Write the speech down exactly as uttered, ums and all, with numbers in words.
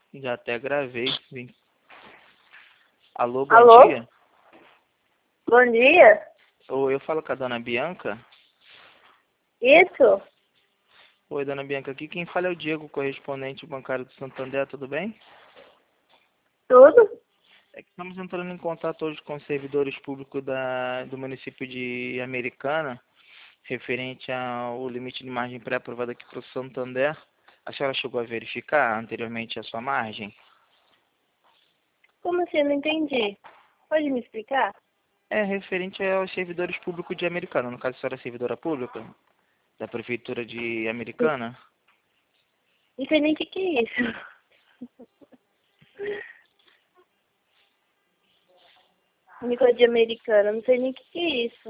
Já até gravei, sim. Alô, bom Alô? dia. Bom dia. Oi, eu falo com a dona Bianca. Isso? Oi, dona Bianca, aqui quem fala é o Diego, correspondente bancário do Santander, tudo bem? Tudo? É que estamos entrando em contato hoje com os servidores públicos da, do município de Americana, referente ao limite de margem pré-aprovado aqui para o Santander. A senhora chegou a verificar anteriormente a sua margem? Como assim? Eu não entendi. Pode me explicar? É referente aos servidores públicos de Americana. No caso, a senhora é servidora pública da Prefeitura de Americana? Não sei nem o que, que é isso. Única de americana, não sei nem o que, que é isso.